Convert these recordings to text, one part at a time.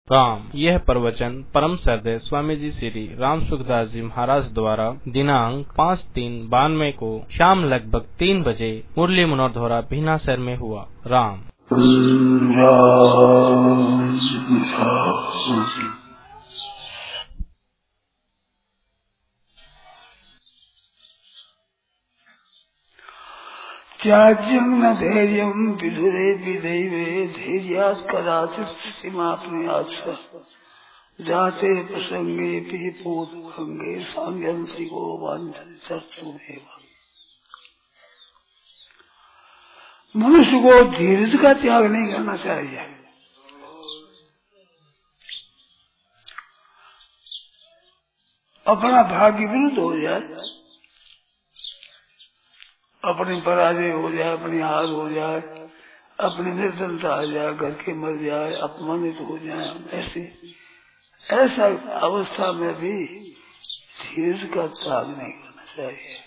राम। यह प्रवचन परम श्रद्धेय स्वामी जी श्री राम सुखदास जी महाराज द्वारा दिनांक 5/3/92 को शाम लगभग 3 बजे मुरली मनोरधोरा भीना शहर में हुआ। राम। त्याज्यं न धैर्यं विदुरे विदैवे धैर्यात् कदाचित् स्थितिमाप्नुयात् जाते प्रसंगे पूतभंगे सांगंसिको वाञ्छितर्तुमेव। मनुष्य को धीरज का त्याग नहीं करना चाहिए। अपना भाग्य विरुद्ध हो जाए, अपनी पराजय हो जाए, अपनी हार हो जाए, अपनी निर्धनता आ जाए, घर के मर जाए, अपमानित हो जाए, ऐसा अवस्था में भी धीरज का त्याग नहीं करना चाहिए।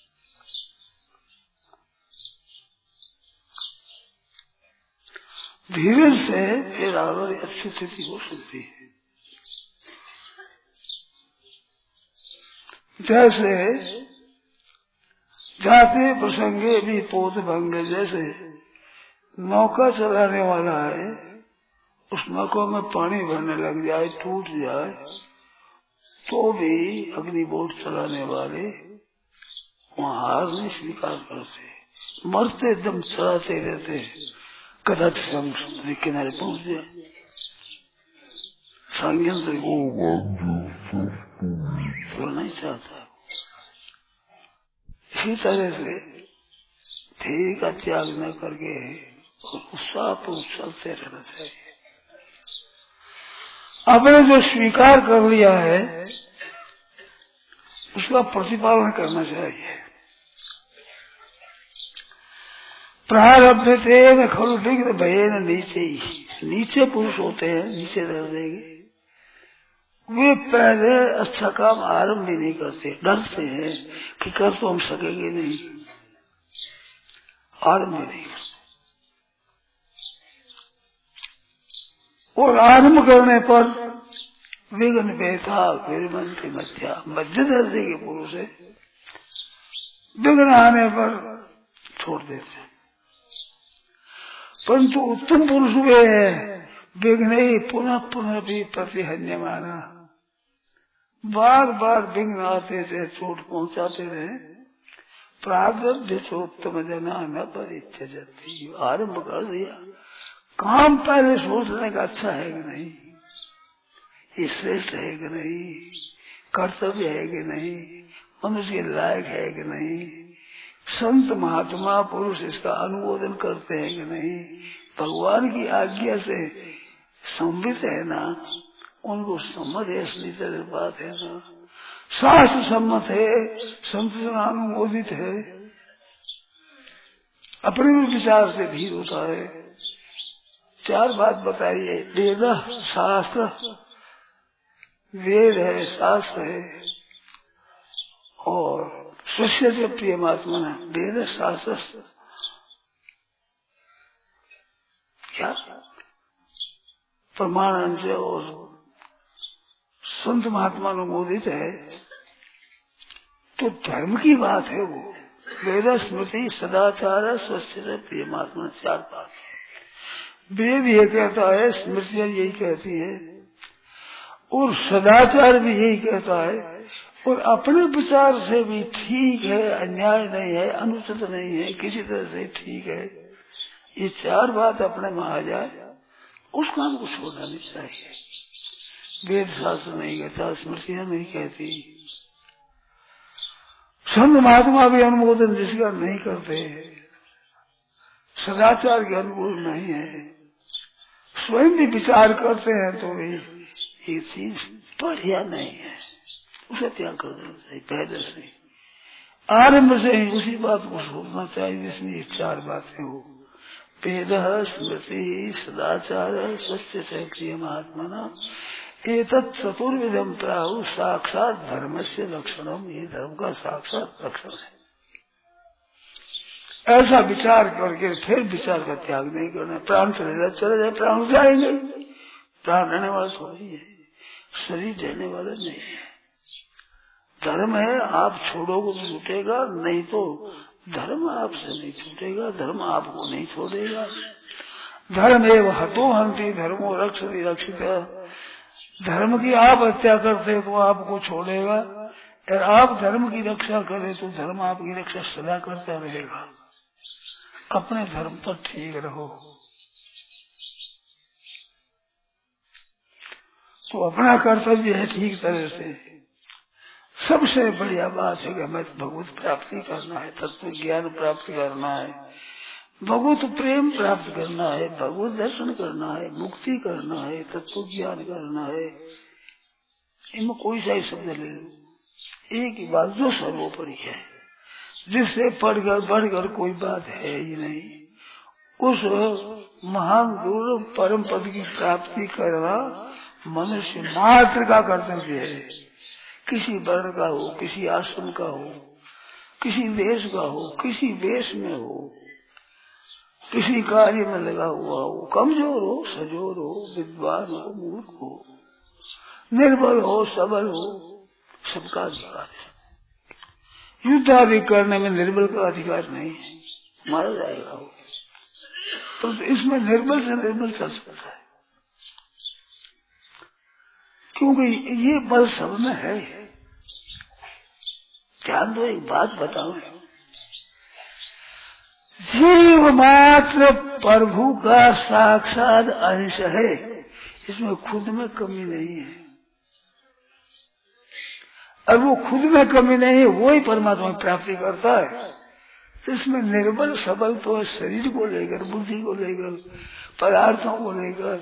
धीरज से फिर आगे अच्छी स्थिति हो सकती है। जैसे जाते प्रसंगे भी पोत भंगे, जैसे नौका चलाने वाला है, उस नौका में पानी भरने लग जाए, टूट जाए, तो भी अग्नि बोट चलाने वाले वहाँ हार नहीं स्वीकार करते, मरते दम चलाते रहते, कदाच समुद्र किनारे पहुंच जाए, संयंत्र को नहीं चाहता। इसी तरह से धैर्य का त्याग न करके उत्साह पर चलते रहना चाहिए। आपने जो स्वीकार कर लिया है उसका प्रतिपालन करना चाहिए। प्रारब्ध थे न खल विघ्न भये न नीचे ही। नीचे पुरुष होते हैं, नीचे रह देंगे, वे पहले अच्छा काम आरंभ भी नहीं करते, डरते हैं कि कर तो हम सकेंगे नहीं, आरंभ भी नहीं करते। और आरंभ करने पर विघ्न बेथा विरमंती मध्या, मध्य दर्जे के पुरुष है, विघ्न आने पर छोड़ देते। परंतु उत्तम पुरुष वे है, विघ्न ही पुनः पुनः भी प्रतिहन्य माना, बार बार विघ्न आते थे, चोट पहुंचाते रहे। प्रारब्ध चोत्तम जना न परित्यजति। आरंभ कर दिया, काम पहले सोचने का अच्छा है कि नहीं, ये श्रेष्ठ है कि नहीं, कर्तव्य है कि नहीं, मनुष्य के लायक है कि नहीं, संत महात्मा पुरुष इसका अनुमोदन करते हैं कि नहीं, भगवान की आज्ञा से संबित है ना, उनको सम्मत है, इसलिए तरह बात है ना, शास्त्र सम्मत है, संत अनुमोदित है, अपने विचार से धीर होता है। 4 बात बताइए, वेद शास्त्र, वेद है, शास्त्र है, और शिष्य से प्रिय महात्मा है। वेद शास्त्र क्या प्रमाण से और संत महात्मा अनुमोदित है, तो धर्म की बात है वो। वेद स्मृति सदाचार स्वस्थ प्रिय महात्मा, 4 बात है। वेद ये कहता है, स्मृतियां यही कहती है, और सदाचार भी यही कहता है, और अपने विचार से भी ठीक है, अन्याय नहीं है, अनुचित नहीं है, किसी तरह से ठीक है, ये 4 बात अपने में आ जाए, उस काम को छोड़ना नहीं चाहिए। वेद शास्त्र नहीं कहता, स्मृतियां नहीं कहती, संत महात्मा भी अनुमोदन जिसका नहीं करते, सदाचार के अनुकूल नहीं है, स्वयं भी विचार करते हैं तो भी ये चीज बढ़िया नहीं है, उसे त्याग कर देना चाहिए। पहले से आरंभ से ही उसी बात को छोड़ना चाहिए जिसमें ये 4 बातें हो। वेद स्मृति सदाचार स्वस्थ से प्रिय महात्मा, एतत् चतुर्विधम प्राहु साक्षात धर्म से लक्षणम। ये धर्म का साक्षात लक्षण है। ऐसा विचार करके फिर विचार का त्याग नहीं करना। प्राण चले जाए, प्राण जाएंगे, प्राण रहने वाला थोड़ी है, शरीर रहने वाला नहीं है। धर्म है, आप छोड़ोगे तो छूटेगा, नहीं तो धर्म आपसे नहीं छूटेगा, धर्म आपको नहीं छोड़ेगा। धर्म एवं हतो हंति धर्मो रक्षति रक्षित। धर्म की आप हत्या करते तो आपको छोड़ेगा, और आप धर्म की रक्षा करें तो धर्म आपकी रक्षा सदा करता रहेगा। अपने धर्म पर ठीक रहो। तो अपना कर्तव्य है ठीक तरह से। सबसे बढ़िया बात है कि हमें भगवत प्राप्ति करना है, तत्व ज्ञान प्राप्त करना है, भगवत प्रेम प्राप्त करना है, भगवत दर्शन करना है, मुक्ति करना है, तत्व ज्ञान करना है। इनमें कोई सा ही शब्द ले लो, एक ही बात जो सर्वोपरि है, जिससे बढ़कर कोई बात है ही नहीं। उस महान दुर्लभ परम पद की प्राप्ति करना मनुष्य मात्र का कर्तव्य है। किसी वर्ण का हो, किसी आश्रम का हो, किसी देश का हो, किसी वेश में हो, किसी कार्य में लगा हुआ हो, कमजोर हो, सजोर हो, विद्वान हो, मूर्ख हो, निर्बल हो, सबल हो, सबका अधिकार है। युद्ध आदि करने में निर्बल का अधिकार नहीं है, मारा जाएगा वो। तो इसमें निर्बल से निर्बल चल सकता है, क्योंकि ये बल सब में है। ध्यान दो, एक बात बताओ, जीव मात्र प्रभु का साक्षात अंश है, इसमें खुद में कमी नहीं है। और वो खुद में कमी नहीं है, वो ही परमात्मा की प्राप्ति करता है। तो इसमें निर्बल सबल तो शरीर को लेकर, बुद्धि को लेकर, पदार्थों को लेकर,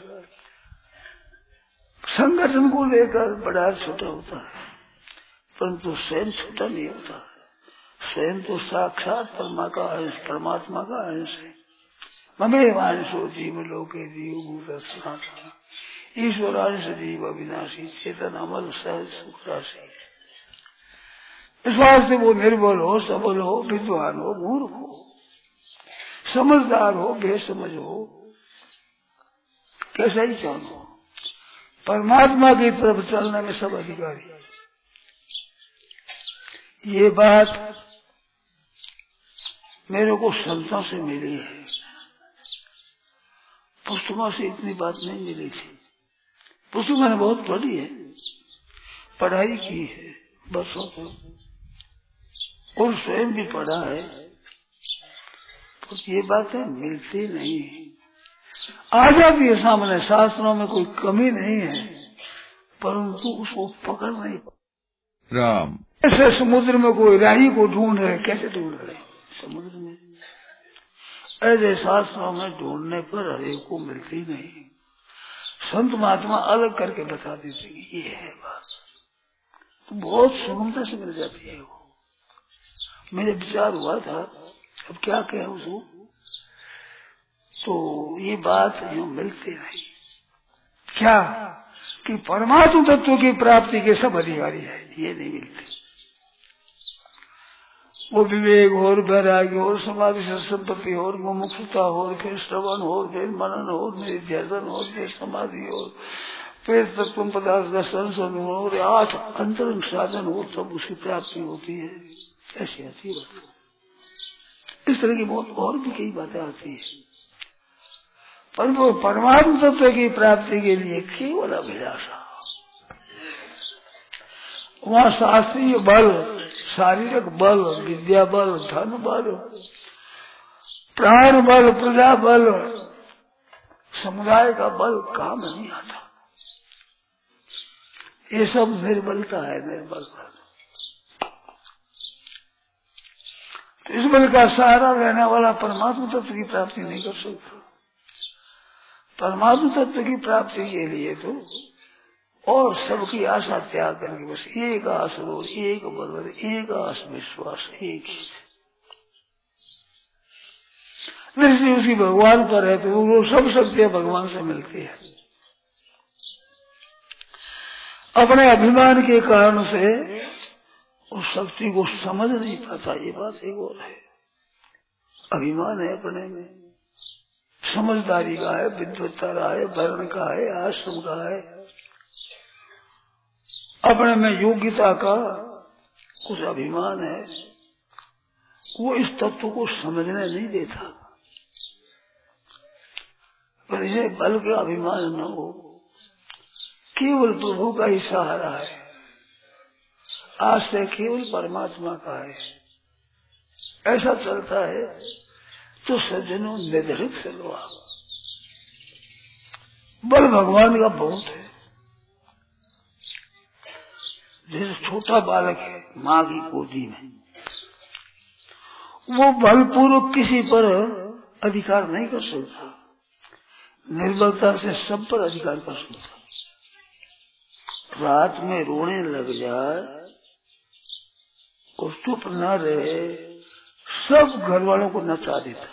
संगठन को लेकर बड़ा छोटा होता है, परंतु स्वयं छोटा नहीं होता। स्वयं तो साक्षात परमात्मा का अंश है। ममेवांशो जीव लोके जीव भूत सनातन ईश्वरांश जीव अविनाशी चेतन अमल सहज सुख राशि। इस वास्ते वो निर्बल हो, सबल हो, विद्वान हो, मूर्ख हो, समझदार हो, बेसमझ हो, कैसा ही क्यों हो, परमात्मा की तरफ चलने में सब अधिकारी। ये बात मेरे को संतों से मिली है, पुस्तकों से इतनी बात नहीं मिली थी। पुस्तक मैंने बहुत पढ़ी है, पढ़ाई की है बरसों तक, और स्वयं भी पढ़ा है, तो ये बातें मिलती नहीं। आ जाती है सामने, शास्त्रों में कोई कमी नहीं है, परंतु उसको पकड़ नहीं पाते। राम ऐसे समुद्र में कोई राही को ढूंढ रहे, कैसे ढूंढ रहे समुद्र में, ऐसे शास्त्रों में ढूंढने पर हरेक को मिलती नहीं। संत महात्मा अलग करके बता देते कि ये है बात, तो बहुत सुगमता से मिल जाती है वो। मेरे विचार हुआ था, अब क्या कहें उसको, तो ये बात यूं मिलती नहीं। क्या कि परमात्म तत्व की प्राप्ति के सब अधिकारी है, ये नहीं मिलते। वो विवेक हो, वैराग्य हो, समाधि से संपत्ति हो, मुमुक्षुता हो, फिर श्रवण हो, फिर मनन हो, फिर ध्यान हो, फिर समाधि हो, फिर तत्व पदार्थ का संशोधन हो, और 8 अंतरंग साधन हो, तब उसकी प्राप्ति होती है। ऐसी आती है। इस तरह की बहुत और भी कई बातें आती है, पर वो परमात्म तत्व की प्राप्ति के लिए केवल अभिलाषा। वहाँ शास्त्रीय बल, शारीरिक बल, विद्या बल, धन बल, प्राण बल, प्रजा बल, समुदाय का बल काम नहीं आता। ये सब निर्बलता है, निर्बलता। इस बल का सहारा रहने वाला परमात्मा तत्व की प्राप्ति नहीं कर सकता। परमात्मा तत्व की प्राप्ति के लिए तो और सबकी आशा त्याग करके बस एक आस रोज, एक बल, एक आस विश्वास, एक ही दृष्टि उसी भगवान पर है, तो वो सब शक्तियां भगवान से मिलती है। अपने अभिमान के कारण से उस शक्ति को समझ नहीं पाता, ये बात एक और है। अभिमान है अपने में, समझदारी का है, विद्वत्ता का है, वर्ण का है, आश्रम का है, अपने में योग्यता का कुछ अभिमान है, वो इस तत्व को समझने नहीं देता। पर इन्हें बल का अभिमान न हो, केवल प्रभु का ही सहारा है, आश्रय केवल परमात्मा का है, ऐसा चलता है तो सज्जनों निर्धरित चलो। बल भगवान का बहुत है। जैसे छोटा बालक है माँ की गोदी में, वो बलपूर्वक किसी पर अधिकार नहीं कर सकता, निर्बलता से सब पर अधिकार कर सकता। रात में रोने लग जाए और चुप न रहे, सब घर वालों को नचा देता,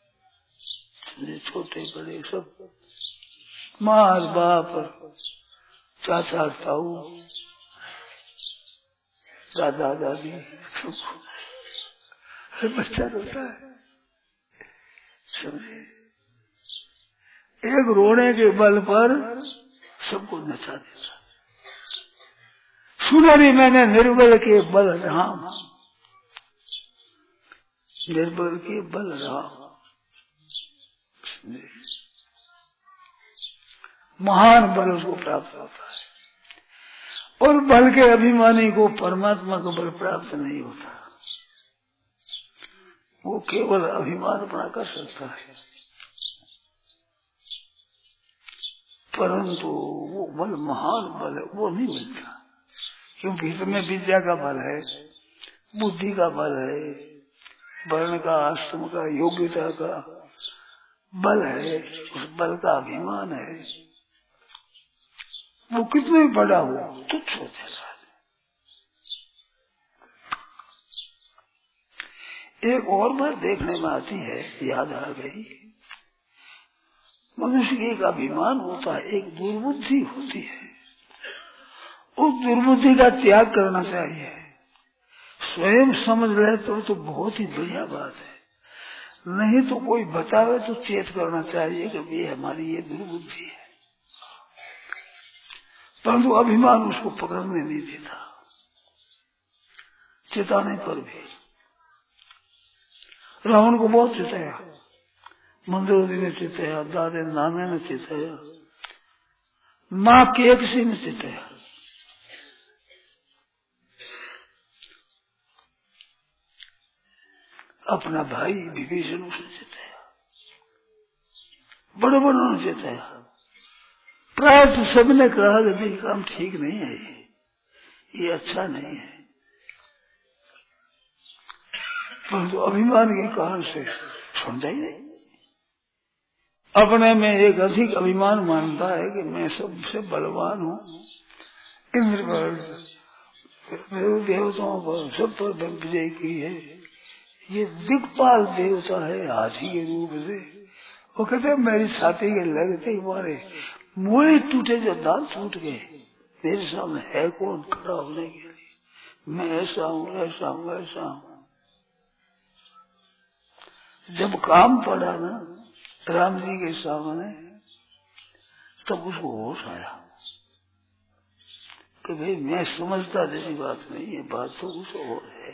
छोटे बड़े सब, माँ बाप, चाचा ताऊ, दादा दादी, बच्चा रोता है, समझे। एक रोने के बल पर सबको नचा देता। सुना भी मैंने निर्बल के बल राम, निर्बल के बल राम, महान बल उसको प्राप्त होता है। और बल के अभिमानी को परमात्मा का बल प्राप्त नहीं होता, वो केवल अभिमान अपना कर सकता है, परंतु वो बल महान बल है वो नहीं मिलता। क्योंकि इसमें विद्या का बल है, बुद्धि का बल है, वर्ण का, आश्रम का, योग्यता का बल है, उस बल का अभिमान है, वो कितने भी बड़ा हो तुच्छ हो जाता है। एक और बात देखने में आती है, याद आ गई, मनुष्य की एक अभिमान होता है, एक दुर्बुद्धि होती है, उस दुर्बुद्धि का त्याग करना चाहिए। स्वयं समझ ले तो बहुत ही बढ़िया बात है, नहीं तो कोई बतावे तो चेत करना चाहिए कि ये हमारी ये दुर्बुद्धि है, परंतु अभिमान उसको पकड़ने नहीं देता। चेताने पर भी रावण को बहुत चिताया, मंदोदरी ने चिताया, दादे नाने ने चिताया, माँ केकसी ने चिताया, अपना भाई विभीषण उसने चिताया, बड़े बड़ों ने चिताया। प्राय तो सबने कहा कि ये काम ठीक नहीं है, ये अच्छा नहीं है, परंतु अभिमान के कारण से सुनता ही नहीं। अपने में एक अधिक अभिमान मानता है कि मैं सबसे बलवान हूँ, इंद्र पर, देवताओं पर, सब पर विजय की है, ये दिक्पाल देवता है हाथी के रूप से। वो कहते मेरी छाती के लगते ही मारे मोए टूटे, जो दांत टूट गए, मेरे सामने है कौन खड़ा होने के लिए, मैं ऐसा हूँ ऐसा हूँ ऐसा हूँ। जब काम पड़ा ना राम जी के सामने, तब उसको होश आया कि भाई मैं समझता जैसी बात नहीं है, बात तो कुछ और है।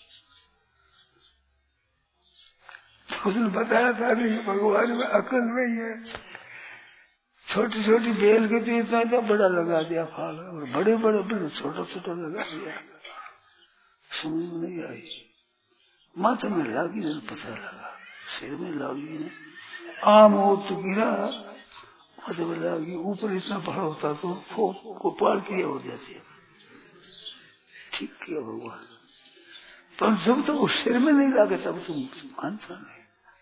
तो उसने बताया था कि भगवान में अकल नहीं है, छोटी छोटी बेल के तो इतना इतना बड़ा लगा दिया फाल, और बड़े बड़े बड़े छोटा छोटा लगा दिया, समझ में नहीं आई। माथे में लागी नहीं, पता लगा, सिर में लागी नहीं, आम हो तो गिरा, माथे में लागी, ऊपर इतना बड़ा होता तो को पार किया हो जाती है। ठीक किया भगवान, पर जब तक उस सिर में नहीं लागे तब तुम मानता नहीं।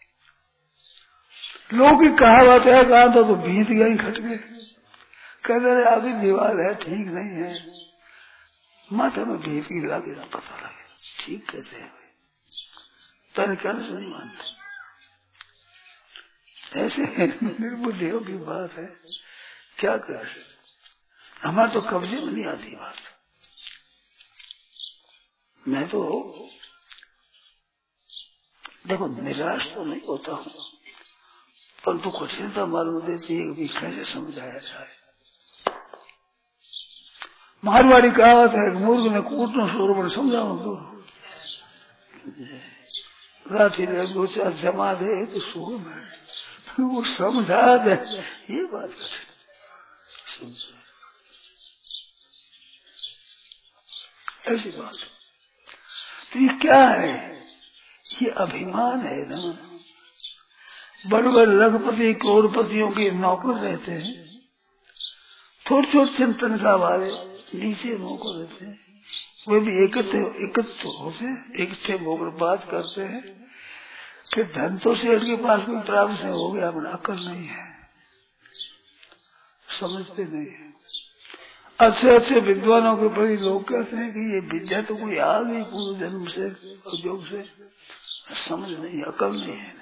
लोग की कहावत है, कहा तो बीत गया ही खट गए, कहते रहे अभी दीवार है ठीक नहीं है, माथा में बीत की लागे ना पता लगे, ठीक कहते हैं, पहले कहने से नहीं मानते। ऐसे निर्बुद्धियों की बात है, क्या कर, हमारे तो कब्जे में नहीं आती बात। मैं तो देखो निराश तो नहीं होता हूँ, परंतु कठिनता मालूम देती है कि कैसे समझाया जाए। मारवाड़ी कहावत है, मूर्ख ने कूटनो शोर समझाओ तो लाठी ने दो चार जमा दे तो शोर में वो समझा दे, ये बात कठिन ऐसी बात। तो ये क्या है? ये अभिमान है ना। बड़े बड़े लखपति करोड़पतियों के नौकर रहते हैं, छोटे छोटे चिंतन का वाले नीचे नौकर रहते हैं, वे भी एकत्र होते, इकट्ठे होकर बात करते हैं कि धन तो सेठ के पास कोई प्राप्त हो गया, अपना अक्ल नहीं है, समझते नहीं है। अच्छे अच्छे विद्वानों के प्रति लोग कहते हैं कि ये विद्या तो कोई आ गई पूर्व जन्म से उद्योग से, समझ नहीं, अकल नहीं है।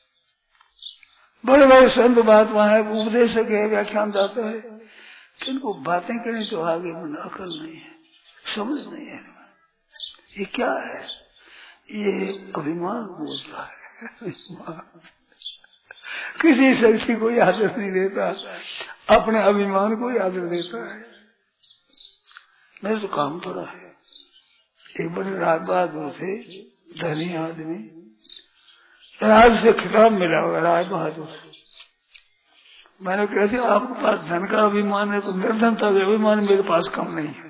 बड़े बड़े संत महात्मा है, उपदेशक है, व्याख्यान दाता है, किनको बातें करें तो आगे मन अकल नहीं है, समझ नहीं है। ये क्या है? ये अभिमान बोलता है। किसी शक्ति को आदर नहीं देता, अपने अभिमान को आदर देता है। मेरे तो काम पड़ा है, एक बड़े राज बहादुर थे, धनी आदमी, राज से खिताब मिला होगा राज बहादुर। मैंने कहते आपके पास धन का अभिमान है तो निर्धनता का अभिमान मेरे पास कम नहीं है।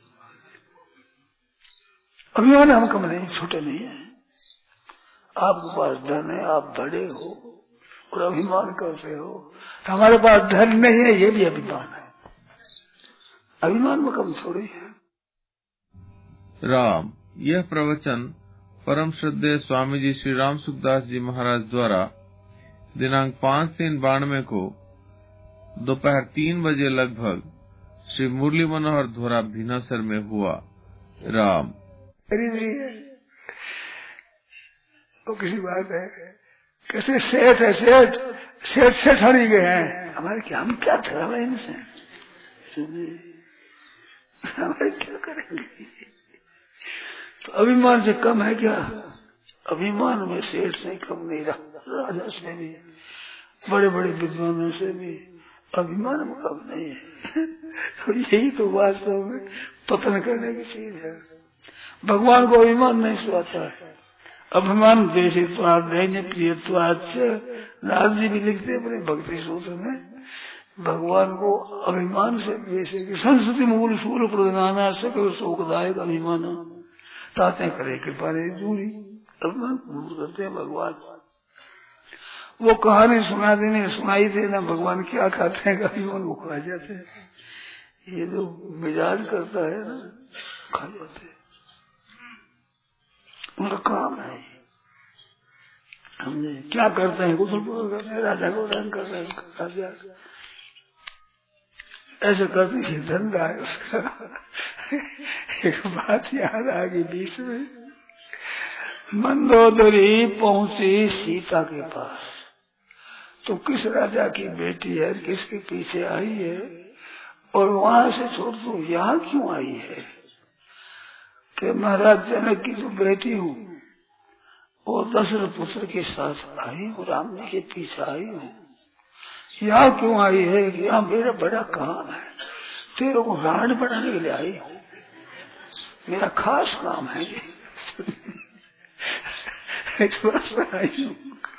अभिमान हम कम नहीं, छोटे नहीं है। आपके पास धन है, आप बड़े हो और अभिमान करते हो, तो हमारे पास धन नहीं है, ये भी अभिमान है। अभिमान में कम थोड़ी है। राम, यह प्रवचन परम श्रद्धेय स्वामी जी श्री राम सुखदास जी महाराज द्वारा दिनांक 5/3/92 को दोपहर 3 बजे लगभग श्री मुरली मनोहर धोरा भीनासर में हुआ। राम। तो किसी बात है, कैसे सेठ है, सेठ सेठानी गए हैं हमारे, क्या हम क्या धर्म है इनसे, हमारे क्या करेंगे? तो अभिमान से कम है क्या? अभिमान में सेठ से कम नहीं रहा, राजा से भी, बड़े बड़े विद्वानों से भी अभिमान में कम नहीं है। तो यही तो वास्तव में पतन करने की चीज है। भगवान को अभिमान नहीं सुहाता है। अभिमान देशित्वाद दैन्य प्रियत्वाद से नारद जी भी लिखते अपने भक्ति सूत्र में, भगवान को अभिमान से जैसे कि संस्कृति मूल सूर्य प्रधाना सकल शोकदायक अभिमान ताते करे कृपा रे दूरी, अभिमान दूर करते हैं भगवान। वो कहानी सुनाई थी ना, भगवान क्या खाते हैं, अभिमान वो खा जाते हैं। ये जो मिजाज करता है ना, खा जाते हैं, उनका काम है। हमने क्या करते हैं, गुसल करते हैं, राजा को दान कर रहे हैं, राजा ऐसे करते ही धंधा है उसका। एक बात याद आ गई बीच में, मंदोदरी पहुंची सीता के पास, तो किस राजा की बेटी है, किसके पीछे आई है, और वहां से छोड़ दो यहाँ क्यों आई है? कि महाराज जनक की जो बेटी हूँ और दशरथ पुत्र के साथ आई हूँ, राम जी के पीछे आई हूँ। यहाँ क्यों आई है? कि यहाँ मेरा बड़ा काम है, तेरे को राण बनाने के लिए आई हूँ, मेरा खास काम है। आई हूँ,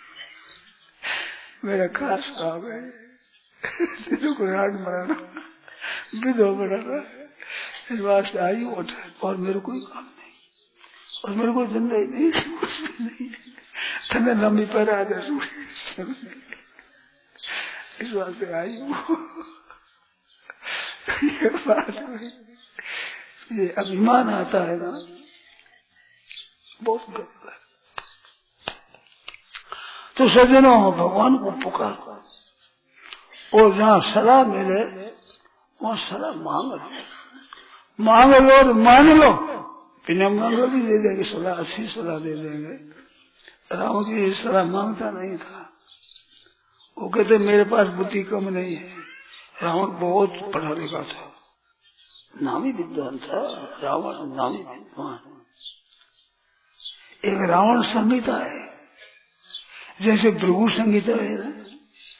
मेरा खास काम है, तेरे को राण बनाना, विधवा बनाना, इस वास्ते आई हूँ। और मेरे कोई काम नहीं, और मेरे को जिंदगी नहीं, कुछ भी नहीं, तने लंबी पर आ जाए, इस वास्ते आई हूँ। ये बात है, ये अभिमान आता है ना, बहुत गलत है। तो सज्जनों, भगवान को पुकारो और जहाँ सलाह मिले वहाँ सलाह मांग लो और मान लो, बिना मांगे भी दे देंगे सलाह, अच्छी सलाह दे देंगे। राम की सलाह मांगता नहीं था, वो कहते मेरे पास बुद्धि कम नहीं है। रावण बहुत पढ़ा लिखा था, नामी विद्वान था, रावण नामी विद्वान। एक रावण संहिता है, जैसे भृगु संहिता है ना,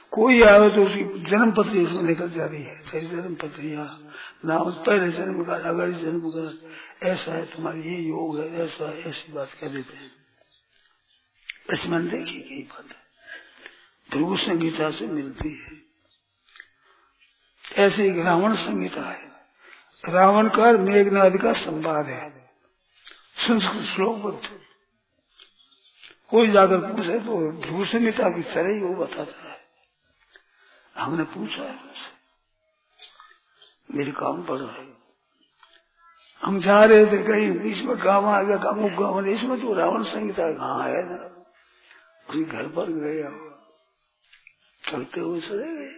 कोई आवे तो उसकी जन्म पत्री उसमें निकल जा रही है, तेरी जन्म पत्री, नाम पहले जन्म का, अगर जन्म का, ऐसा है तुम्हारी, ये योग है, ऐसा है, ऐसी बात कह देते हैं। इसमें देखिए यही बात है, भृगु संहिता से मिलती है। ऐसे एक रावण संहिता है, रावण का मेघनाद का संवाद है, संस्कृत श्लोकबद्ध। कोई जाकर पूछे तो भृगु संहिता की तरह ही वो बताता है। हमने पूछा है उनसे, मेरे काम पड़ रहा है, हम जा रहे थे कहीं, बीच में गाँव आ गया, गाँव इसमें तो रावण संहिता कहाँ है ना, उसी घर पर गए, चलते हुए चले गए।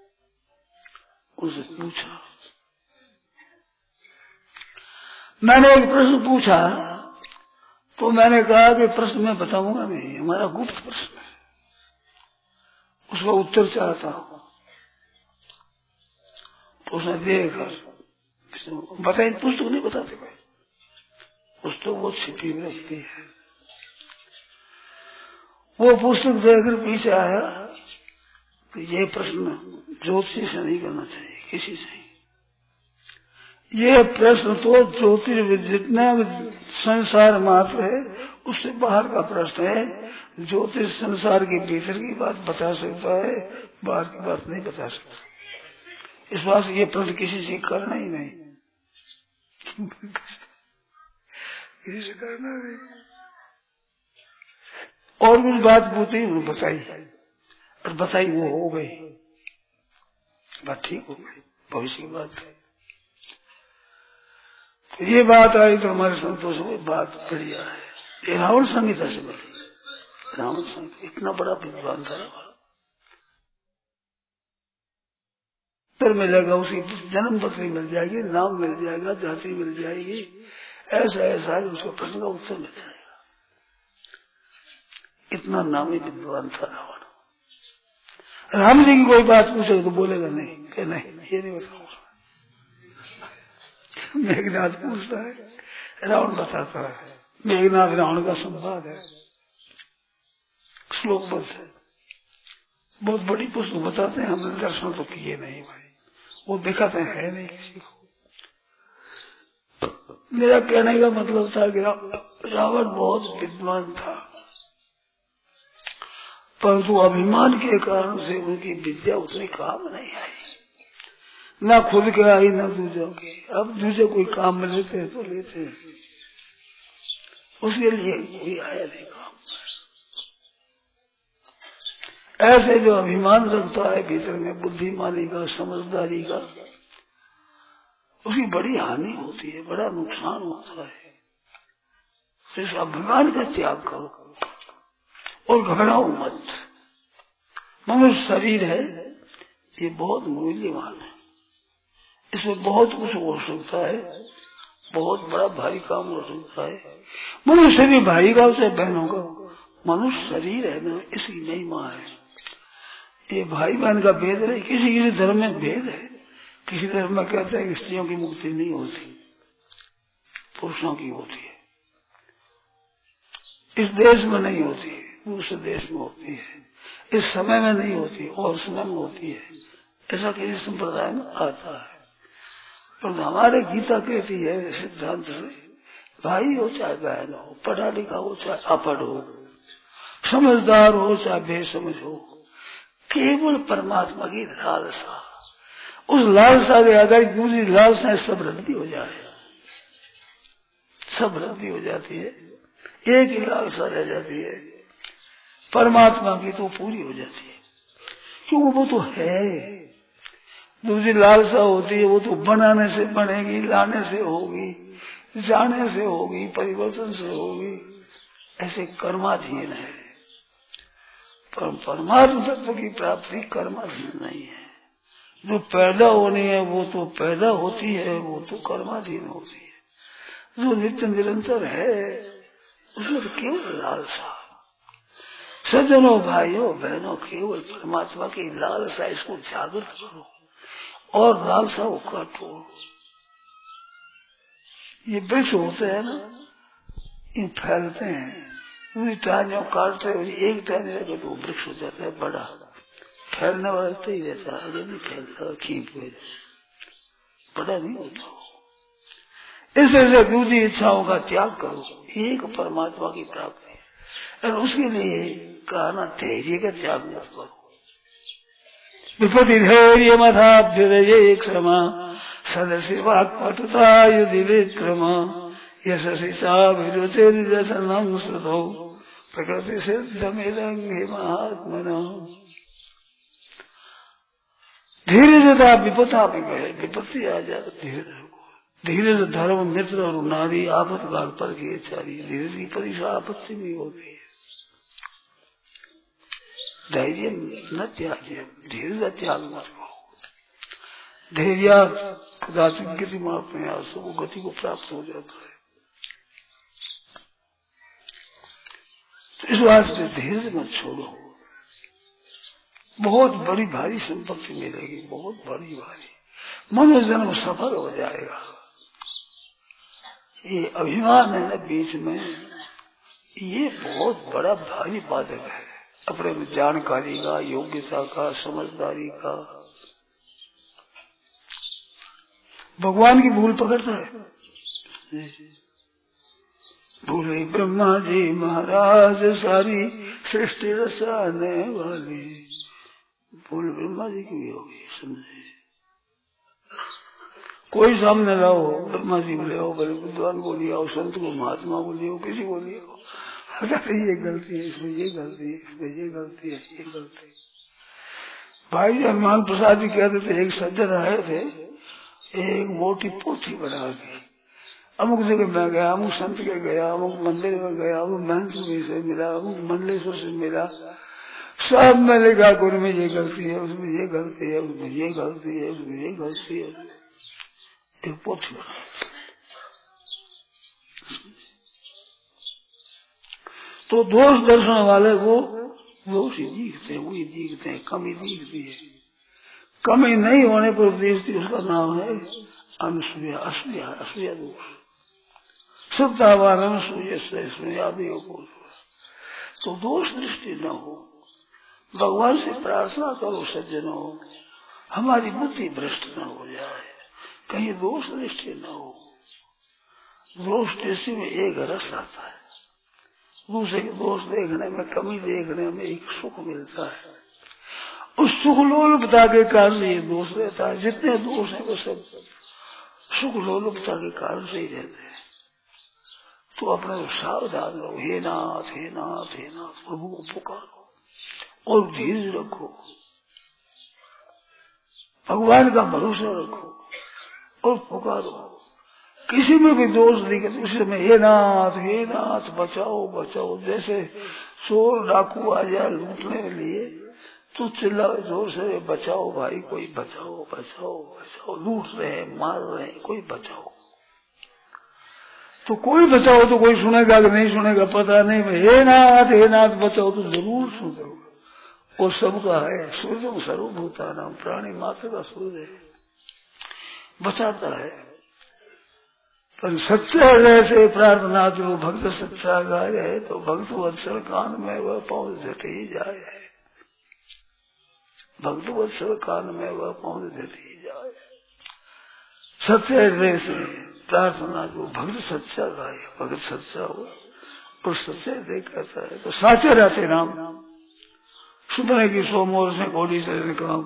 उनसे पूछा, मैंने एक प्रश्न पूछा तो मैंने कहा कि प्रश्न मैं बताऊंगा नहीं, हमारा गुप्त प्रश्न है, उसका उत्तर चाहता हूं। तो उसने देखा, बताइए, पुस्तक नहीं बताते भाई, पुस्तक वो छिपी में रखती है। वो पुस्तक देखकर पीछे आया कि ये प्रश्न ज्योतिषी से नहीं करना चाहिए, किसी से। ये प्रश्न तो ज्योतिष जितना संसार मात्र है उससे बाहर का प्रश्न है। ज्योतिष संसार के भीतर की बात बता सकता है, बाहर की बात नहीं बता सकता। इस बात से ये प्रश्न किसी से करना ही नहीं, किसी से करना नहीं। और कुछ बात पूछी, बताई, और बताई वो हो गई, बात ठीक हो गई, भविष्य की बात है। तो ये बात आई तो हमारे संतोष हुई, बात बढ़िया है। ये रावण संहिता से मिली, रावण संहिता इतना बड़ा विद्वान था। उत्तर मिलेगा, उसी जन्म पत्री मिल जाएगी, नाम मिल जाएगा, जाति मिल जाएगी, ऐसा ऐसा है उसका प्रश्न का उत्तर मिल जाएगा। इतना नामी विद्वान था रावण। राम जी की कोई बात पूछे तो बोलेगा नहीं, कि नहीं ये नहीं बताऊंगा। मेघनाथ पूछता है, रावण बताता है। मेघनाथ रावण का संवाद है, श्लोकबद्ध है, बहुत बड़ी पुस्तक बताते हैं। हमने दर्शन तो किए नहीं भाई, वो दिखाते है नहीं किसी को। मेरा कहने का मतलब था कि रावण बहुत विद्वान था, परंतु अभिमान के कारण से उनकी विद्या उतनी काम नहीं आई, ना खुद के आई ना दूसरों की। अब दूसरे कोई काम में लेते हैं तो लेते हैं, उसके लिए कोई आया नहीं काम। ऐसे जो अभिमान रखता है भीतर में, बुद्धिमानी का, समझदारी का, उसकी बड़ी हानि होती है, बड़ा नुकसान होता है। इस अभिमान का त्याग करो और घबराओ मत। मनुष्य शरीर है, ये बहुत मूल्यवान है, इसमें बहुत कुछ हो सकता है, बहुत बड़ा भारी काम हो सकता है। मनुष्य शरीर भाई का उसे बहनों का, मनुष्य शरीर है ना, इसकी महिमा है। ये भाई बहन का भेद है, किसी किसी धर्म में भेद है। किसी धर्म में कहते हैं कि स्त्रियों की मुक्ति नहीं होती, पुरुषों की होती है। इस देश में नहीं होती है, दूसरे देश में होती है। इस समय में नहीं होती, और समय में होती है। ऐसा किसी संप्रदाय में आता है। पर हमारे गीता कहती है सिद्धांत से, भाई हो चाहे बहन हो, पढ़ा लिखा हो चाहे अपढ़ हो, समझदार हो चाहे बेसमझ हो, केवल परमात्मा की लालसा, उस लालसा के अगर दूसरी लालसा सब रद्दी हो जाए, सब रद्दी हो जाती है, एक ही लालसा रह जाती है, परमात्मा की तो पूरी हो जाती है। क्योंकि वो तो है। दूसरी लालसा होती है, वो तो बनाने से बनेगी, लाने से होगी, जाने से होगी, परिवर्तन से होगी, ऐसे कर्माधीन है। पर परमात्मा तत्व की प्राप्ति कर्माधीन नहीं है। जो पैदा होनी है वो तो पैदा होती है, वो तो कर्माधीन होती है। जो नित्य निरंतर है उसमें तो केवल लालसा। सज्जनों, भाइयों, बहनों, केवल परमात्मा की लालसा, इसको जागृत करो और लालसा को काटो। ये वृक्ष होते हैं ना, ये फैलते हैं, पूरी टहनियों काटते हैं, एक टहनी लगे तो वृक्ष हो जाता है बड़ा, फैलने वाला तो ही रहता है, जब नहीं फैलता खींच हुए पता नहीं होता। इससे दूसरी इच्छाओं का त्याग करो, एक परमात्मा की प्राप्ति है। और उसके लिए कहा ना, धैर्य का त्याग मत करो। विपत्ति धैर्य मथाभ्युदये क्षमा सदस्य वाक्पटुता युधि विक्रम यशसि सा विरुचिर्व्यसनं श्रुतौ प्रकृति सिद्धमिदं हि महात्मना। धीरे से विपत्ता भी गए, विपत्ति आ जाए धीरे धीरे से धर्म मित्र और नारी आपतकाल पर की चारी धीरे धीरे परीक्षा आपत्ति भी होती है। धैर्य न त्याज्य, धीरे से त्याग मत करो। धैर्य कदाचित गति में अपने आप से वो गति को प्राप्त हो जाता है। तो इस वास्ते धैर्य मत छोड़ो। बहुत बड़ी भारी संपत्ति मिलेगी, बहुत बड़ी भारी, मनोजन्म सफल हो जाएगा। ये अभिमान है ना बीच में, ये बहुत बड़ा भारी बाधक है अपने में जानकारी का, योग्यता का, समझदारी का। भगवान की भूल पकड़ता है। भूले ब्रह्मा जी महाराज सारी सृष्टि रचाने वाले, भूल ब्रह्मा जी की भी होगी, समझे। कोई सामने लाओ, ब्रह्मा जी को ले आओ, बड़े विद्वान को ले आओ, संत को, महात्मा को ले आओ, किसी को ले आओ, ये गलती है, इसमें ये गलती है, इसमें ये गलती है, ये गलती है। भाई जी हनुमान प्रसाद जी कहते थे, एक सज्जन आए थे, एक मोटी पोथी बना के, अमुक जगह में गया, अमुक संत के गया, अमुक मंदिर में गया, अमुक महंत से मिला, अमुक मंडलेश्वर से मिला, सब में लिखा उनमें ये गलती है, उसमें ये गलती है, उसमें ये गलती है, उसमें ये गलती है। एक पोथी बना, तो दोष दर्शन वाले को दोष ही दिखते हैं, वही दिखते हैं, कमी दिखती है। कमी नहीं होने पर उपदेश थी, उसका नाम है अनुसूया, असूया, असूया दोष। सत्तावान अनुसूया आदि को तो दोष दृष्टि न हो। भगवान से प्रार्थना करो सज्जनों, हमारी बुद्धि भ्रष्ट न हो जाए, कहीं दोष दृष्टि न हो। दोष दृष्टि में एक रस आता है, दूसरे के दोष देखने में, कमी देखने में एक सुख मिलता है। उस सुख लोलुपता के कारण ये दोष रहता है। जितने दोष हैं वो सब सुख लोलुपता के कारण से ही रहते हैं। तो अपने सावधान रहो, हे नाथ हे नाथ हे नाथ, प्रभु को पुकारो और धीरज रखो, भगवान का भरोसा रखो और पुकारो। किसी में भी दोष दिखे तो उसी में हे नाथ बचाओ बचाओ। जैसे चोर डाकू आ जाए लूटने के लिए तो चिल्लाओ जोर से, बचाओ भाई, कोई बचाओ बचाओ बचाओ, लूट रहे हैं, मार रहे हैं, कोई बचाओ। तो कोई बचाओ तो कोई सुनेगा कि नहीं सुनेगा पता नहीं, हे नाथ बचाओ तो जरूर सुनो। वो सबका है, सूर्य सर्वभूता नाम, प्राणी मात्र का सूर्य है, बचाता है। पर सच्चे हृदय से प्रार्थना जो भक्त सच्चा गाय है, तो भक्त वत्सल कान में वह पहुंच देते ही जाए, भक्त वत्सल कान में वह पहुंच देते ही जाए। सच्चे हृदय से प्रार्थना जो भक्त सच्चा गाय, भक्त सच्चा हो और सच्चे हृदय कहता है तो साचे रहते नाम। सुपने की 100 मोर से घोड़ी से काम,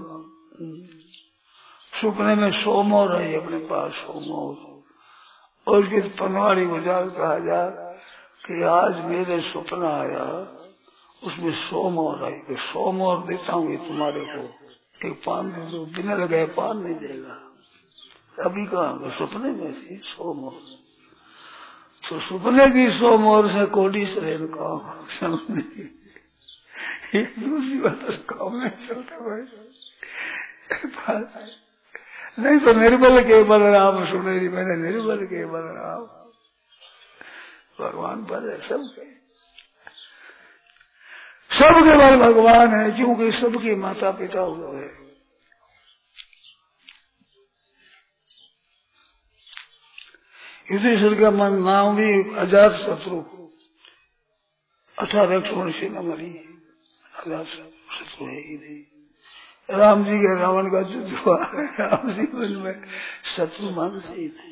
सुपने में 100 मोर है अपने पास, 100 मोर। और उसकी पनवाड़ी गुजार कहा जाए कि आज मेरे सपना आया, उसमें 100 मोर आई, 100 मोर देता हूँ तुम्हारे को, एक पान दे दो, बिना लगाए पान नहीं देगा। अभी कहा सपने में थी 100 मोर, तो सपने की 100 मोर से कोडी से काम समझने, दूसरी बात काम नहीं चलता भाई। नहीं तो निर्बल के बलराम सुनेरी, मैंने निर्बल के बलराम, भगवान बल है सबके, सबके बल भगवान है, क्योंकि सबके माता पिता हुए है। युधिष्ठिर का मन नाम भी अजात शत्रु, 18 179 नंबर ही, अजात शत्रु है ही नहीं। राम जी के रावण का युद्ध हुआ, राम जीवन में शत्रु मानस ही नहीं।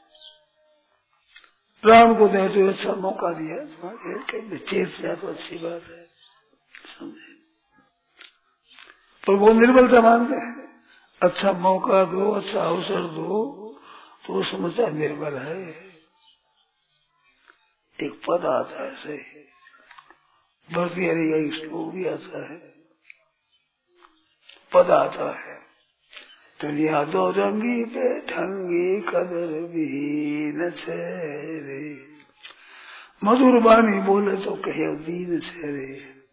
राम को दे तो अच्छा मौका दिया, चेत जाए तो अच्छी बात है, समझे। पर वो निर्बलता मानते हैं। अच्छा मौका दो, अच्छा अवसर दो तो वो समझता निर्बल है। एक पद आता है ऐसे, भरतहरि का एक श्लोक भी आता है, पद आता है, दुनिया दो रंगी पे ठंगी कदर विहीन छेरे, मधुर वाणी बोले तो कहे दीन छेरे।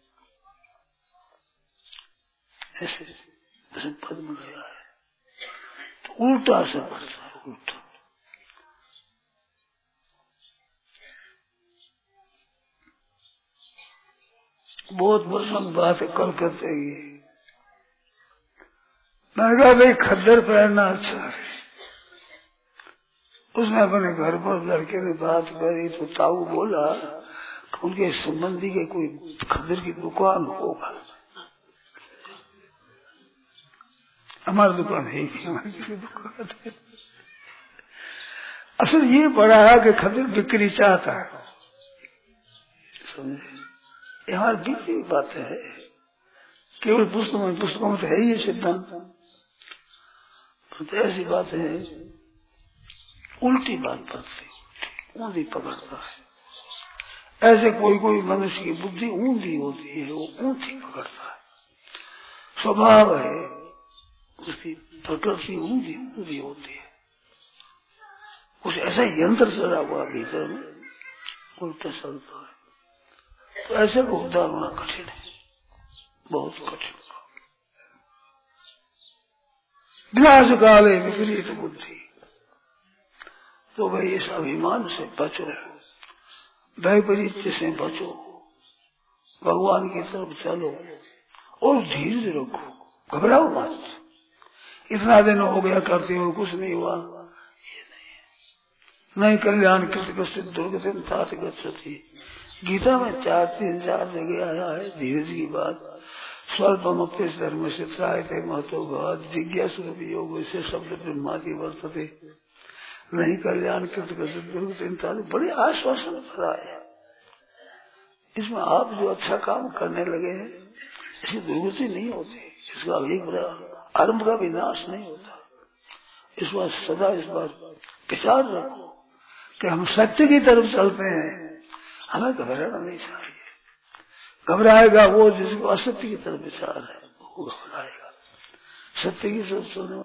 ऐसे पद में गया है, तो उल्टा से पड़ता है, उल्टा। बहुत प्रसन्न बात है, कल करते ही मैंने कहा भाई खद्दर पहनना अच्छा है। उसने अपने घर पर लड़के ने बात करी तो ताऊ बोला कि उनके संबंधी के कोई खद्दर की दुकान होगा। हमारी दुकान है ही, हमारी दुकान है। असल ये बड़ा है कि खद्दर बिक्री चाहता है, समझे। ये हमारे बीच की बात है, केवल पुस्तकों में तो है ही सिद्धांत। तो ऐसी बात है, उल्टी बात पड़ती, ऊंधी पकड़ता है। ऐसे कोई मनुष्य की बुद्धि ऊंधी होती है, वो ऊंची पकड़ता है, स्वभाव है उसकी, प्रकृति ऊंधी होती है। कुछ ऐसा यंत्र चला हुआ भीतर में, उल्टा चलता है। तो ऐसे को उद्धार होना कठिन है, बहुत कठिन। विनाश काले विपरीत बुद्धि, तो भाई इस अभिमान से बचो, भयपरीत से बचो, भगवान की तरफ चलो और धीरज रखो, घबराओ मत। इतना दिन हो गया करते हुए कुछ नहीं हुआ, ये नहीं कल्याण कृत दुर्गति साथ गच्छति। गीता में 4-3 जगह आया है धीरज की बात। स्वल्पमप्य धर्म से त्रायते महतो भवत् जिज्ञासु योग से शब्द ब्रह्मादि वर्तते नहीं कल्याण कृत दुर्गति, बड़े आश्वासन भरा है। इसमें आप जो अच्छा काम करने लगे हैं इसकी दुर्गति नहीं होती, इसका एक बड़ा आरंभ का विनाश नहीं होता। इस बात सदा इस बात विचार रखो कि हम सत्य की तरफ चलते हैं, हमें घबराना नहीं चाहिए। घबराएगा वो जिसको असत्य की तरफ विचार है, वो घबराएगा। सत्य की तरफ चलने